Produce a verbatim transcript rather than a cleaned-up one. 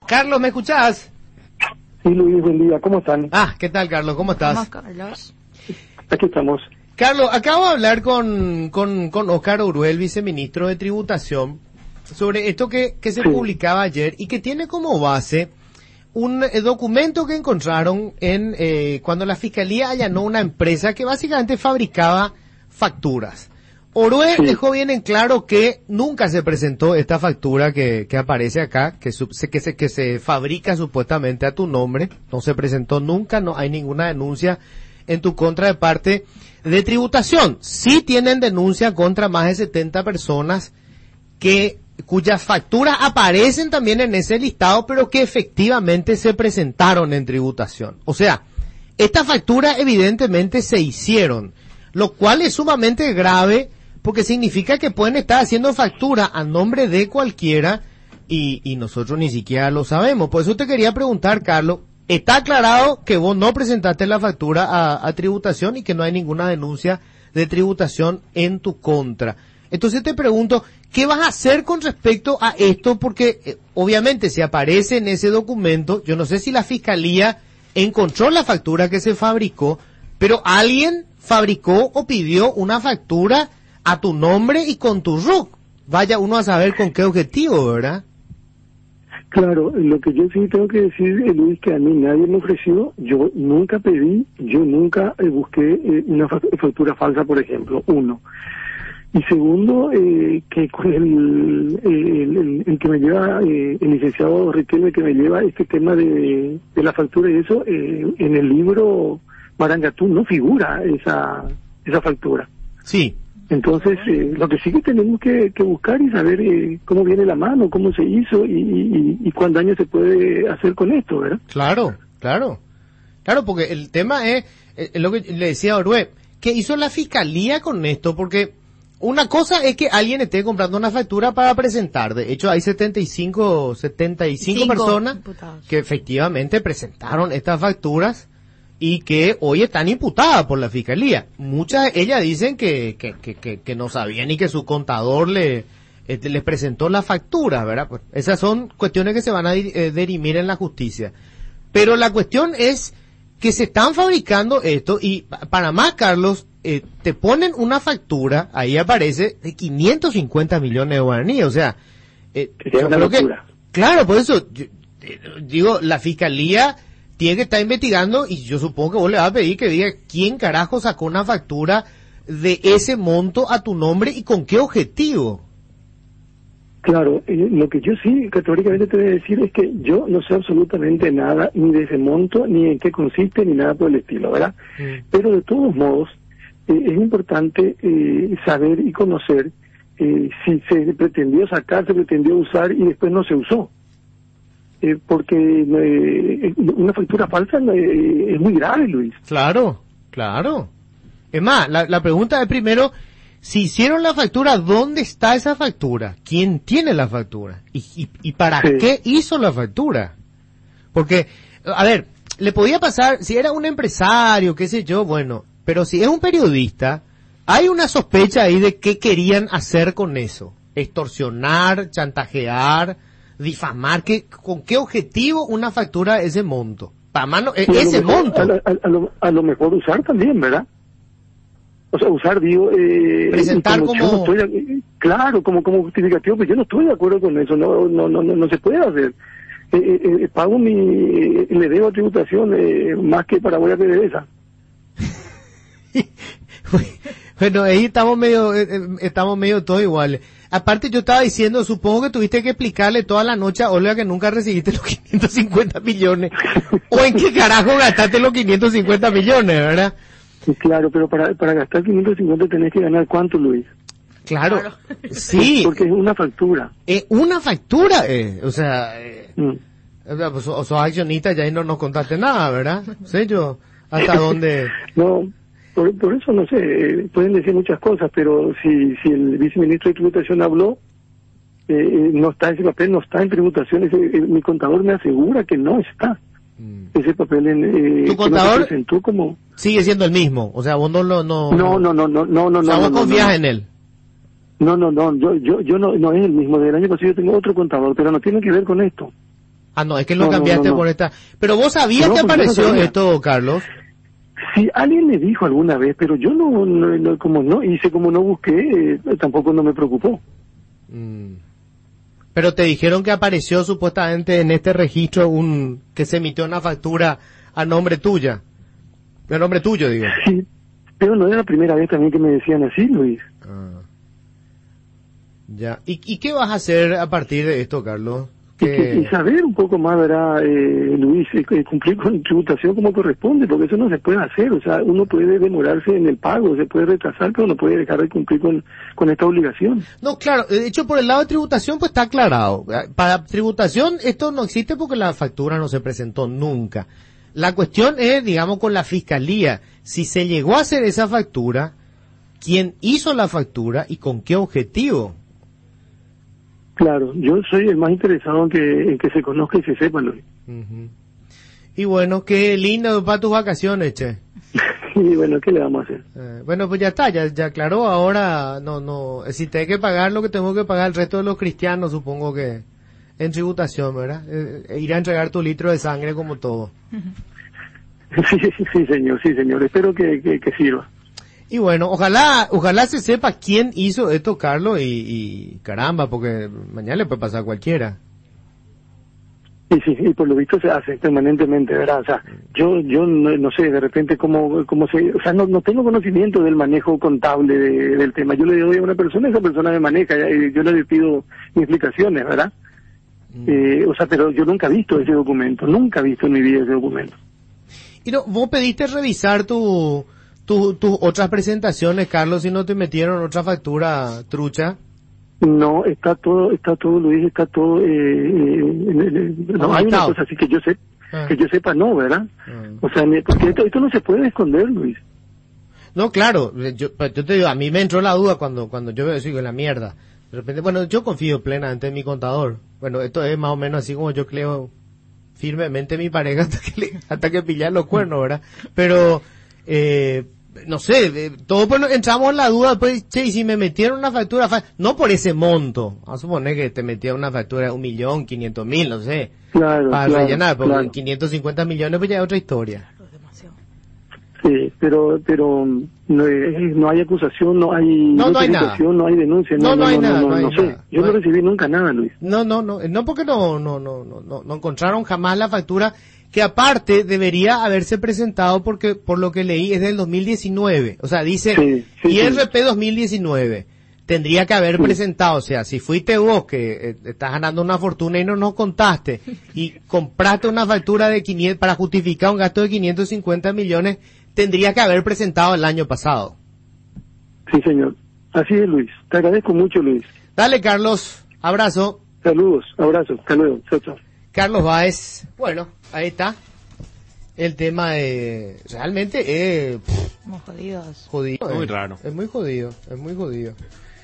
Carlos, ¿me escuchás? Sí, Luis, buen día, ¿cómo están? Ah, ¿qué tal, Carlos? ¿Cómo estás? ¿Cómo, Carlos? Aquí estamos. Carlos, acabo de hablar con, con, con Óscar Uruel, viceministro de Tributación, sobre esto que, que se Sí. publicaba ayer y que tiene como base un eh, documento que encontraron en eh, cuando la Fiscalía allanó una empresa que básicamente fabricaba facturas. Oruel Sí. dejó bien en claro que nunca se presentó esta factura que, que aparece acá, que, sub- se- que, se, que se fabrica supuestamente a tu nombre, no se presentó nunca, no hay ninguna denuncia en tu contra de parte de Tributación. Sí tienen denuncia contra más de setenta personas que cuyas facturas aparecen también en ese listado, pero que efectivamente se presentaron en Tributación. O sea, estas facturas evidentemente se hicieron, lo cual es sumamente grave porque significa que pueden estar haciendo factura a nombre de cualquiera y, y nosotros ni siquiera lo sabemos. Por eso te quería preguntar, Carlos, está aclarado que vos no presentaste la factura a, a Tributación y que no hay ninguna denuncia de Tributación en tu contra. Entonces te pregunto, ¿qué vas a hacer con respecto a esto? Porque eh, obviamente si aparece en ese documento, yo no sé si la Fiscalía encontró la factura que se fabricó, pero alguien fabricó o pidió una factura a tu nombre y con tu R U C. Vaya uno a saber con qué objetivo, ¿verdad? Claro, lo que yo sí tengo que decir, eh, Luis, que a mí nadie me ofreció, yo nunca pedí, yo nunca eh, busqué eh, una fa- factura falsa, por ejemplo, uno. Y segundo, eh, que con el, el, el, el que me lleva, eh, el licenciado Riquelme, que me lleva este tema de, de la factura y eso, eh, en el libro Marangatú no figura esa, esa factura. Sí. Entonces, eh, lo que sí que tenemos que, que buscar y saber eh, cómo viene la mano, cómo se hizo y, y, y cuán daño se puede hacer con esto, ¿verdad? Claro, claro. Claro, porque el tema es, es lo que le decía a Orue, ¿qué hizo la Fiscalía con esto? Porque una cosa es que alguien esté comprando una factura para presentar. De hecho, hay setenta y cinco, setenta y cinco Cinco personas imputados. que efectivamente presentaron estas facturas y que hoy están imputadas por la Fiscalía. Muchas de ellas dicen que, que, que, que, que no sabían ni que su contador le, este, les presentó la factura, ¿verdad? Pues esas son cuestiones que se van a eh, dirimir en la justicia. Pero la cuestión es que se están fabricando esto y pa- para más, Carlos, eh, te ponen una factura, ahí aparece, de quinientos cincuenta millones de guaraníes, o sea, eh, Sería yo una creo que, locura. claro, por eso, yo, eh, digo, la Fiscalía tiene que estar investigando y yo supongo que vos le vas a pedir que diga quién carajo sacó una factura de ese monto a tu nombre y con qué objetivo. Claro, eh, lo que yo sí categóricamente te voy a decir es que yo no sé absolutamente nada ni de ese monto, ni en qué consiste, ni nada por el estilo, ¿verdad? Mm. Pero de todos modos, eh, es importante eh, saber y conocer eh, si se pretendió sacar, se pretendió usar y después no se usó. Eh, porque eh, una factura falsa eh, es muy grave, Luis. Claro, claro. Es más, la, la pregunta es primero, si hicieron la factura, ¿dónde está esa factura? ¿Quién tiene la factura? ¿Y, y, y para Sí. qué hizo la factura? Porque, a ver, le podía pasar, si era un empresario, qué sé yo, bueno, pero si es un periodista, hay una sospecha ahí de qué querían hacer con eso. Extorsionar, chantajear, difamar, ¿qué, ¿con qué objetivo una factura de ese monto? Para mano, e- Y a lo ese mejor- monto. A, lo- a lo, a lo mejor usar también, ¿verdad? O sea, usar, digo... Eh, Presentar yo como- no estoy de- eh, claro, como como justificativo, pero yo no estoy de acuerdo con eso, no no no, no, no se puede hacer. Eh, eh, eh, pago mi... eh, le debo tributación eh, más que para voy a pedir esa. Bueno, ahí estamos medio, eh, eh, estamos medio todos iguales. Aparte yo estaba diciendo, supongo que tuviste que explicarle toda la noche a Olga que nunca recibiste los quinientos cincuenta millones. ¿O en qué carajo gastaste los quinientos cincuenta millones, verdad? Sí, claro, pero para para gastar quinientos cincuenta tenés que ganar ¿cuánto, Luis? Claro, Claro. sí, Porque es una factura. eh, una factura, eh, o sea, eh, Mm. o sea, pues, sos sos accionista y ahí no nos contaste nada, ¿verdad? Sé yo hasta dónde... No, por, por eso no sé, eh, pueden decir muchas cosas, pero si si el viceministro de Tributación habló, eh, eh, no está ese papel, no está en tributación, ese, eh, mi contador me asegura que no está Mm. ese papel en... Eh, ¿Tu que no contador? se presentó como... Sigue siendo el mismo, o sea, vos no lo... No, No, no, no, no, no, no, o sea, no, vos no, confías no. en él. No, no, no, yo, yo, yo no, no es el mismo, del año pasado yo tengo otro contador, pero no tiene que ver con esto. Ah, no, es que lo No, no, cambiaste no, no. por esta. Pero vos sabías No, que porque yo no apareció sabía. esto, Carlos. Sí, alguien me dijo alguna vez, pero yo no, no, no- como no hice, como no busqué, eh, tampoco no me preocupó. Mm. Pero te dijeron que apareció supuestamente en este registro un que se emitió una factura a nombre tuya. A nombre tuyo, digo. Sí, pero no era la primera vez también que me decían así, Luis. Ah. Ya. ¿Y, ¿Y qué vas a hacer a partir de esto, Carlos? Y, que- y Que... saber un poco más, ¿verdad, eh, Luis? Eh, eh, cumplir con tributación como corresponde, porque eso no se puede hacer. O sea, uno puede demorarse en el pago, se puede retrasar, pero no puede dejar de cumplir con, con esta obligación. No, claro, de hecho por el lado de tributación pues está aclarado. Para tributación esto no existe porque la factura no se presentó nunca. La cuestión es, digamos, con la fiscalía, si se llegó a hacer esa factura, quién hizo la factura y con qué objetivo. Claro, yo soy el más interesado en que, en que se conozca y se sepa, Luis. Uh-huh. Y bueno, qué lindo para tus vacaciones, che. Y bueno, ¿qué le vamos a hacer? Eh, bueno, pues ya está, ya, ya aclaró, ahora no, no, si te hay que pagar lo que tengo que pagar el resto de los cristianos, supongo que en tributación, ¿verdad? Eh, eh, ir a entregar tu litro de sangre como todo. Sí, sí, sí, señor, sí, señor. Espero que, que, que sirva. Y bueno, ojalá, ojalá se sepa quién hizo esto, Carlos, y, y caramba, porque mañana le puede pasar a cualquiera. Y sí, y por lo visto se hace permanentemente, ¿verdad? O sea, yo yo no, no sé de repente cómo, cómo se... O sea, no, no tengo conocimiento del manejo contable de- del tema. Yo le doy a una persona, esa persona me maneja, y yo le pido explicaciones, ¿verdad? Mm. Eh, o sea, pero yo nunca he visto ese documento, nunca he visto en mi vida ese documento. Y no, vos pediste revisar tu, tu, tus otras presentaciones, Carlos, si no te metieron otra factura trucha. No, está todo, está todo, Luis, está todo... Eh, eh, en el- no, hay una Auditado. cosa así que yo sé, Ah. que yo sepa, no, ¿verdad? Ah. O sea, ni- porque esto, esto no se puede esconder, Luis. No, claro, yo, pues, yo te digo, a mí me entró la duda cuando, cuando yo veo eso y digo, la mierda. De repente, bueno, yo confío plenamente en mi contador. Bueno, esto es más o menos así como yo creo firmemente en mi pareja hasta que le, hasta que pillar los cuernos, ¿verdad? Pero, eh, no sé, eh, todos pues, entramos en la duda después, che, y si me metieron una factura, fa- no por ese monto, vamos a suponer que te metieron una factura de un millón, quinientos mil, no sé, Claro, para claro, rellenar, porque claro. quinientos cincuenta millones pues ya es otra historia. Sí, pero pero no, eh, no hay acusación, no hay No, no hay nada. notificación, no hay denuncia, No, no hay nada, no hay sé. nada. Yo No no hay- recibí nunca nada, Luis. No, no, no, no porque no, no, no, no, no, no encontraron jamás la factura que aparte debería haberse presentado porque por lo que leí es del dos mil diecinueve, o sea, dice Sí, sí, I R P sí. dos mil diecinueve. Tendría que haber Sí. presentado, o sea, si fuiste vos que eh, estás ganando una fortuna y no nos contaste y compraste una factura de quinientos para justificar un gasto de quinientos cincuenta millones, tendría que haber presentado el año pasado. Sí, señor. Así es, Luis. Te agradezco mucho, Luis. Dale, Carlos, abrazo. Saludos, abrazos, hasta luego. Chao, chao. Carlos Báez, bueno, ahí está. El tema de... Realmente es... Como jodidos. Jodido. Muy eh. raro. Es muy jodido, es muy jodido.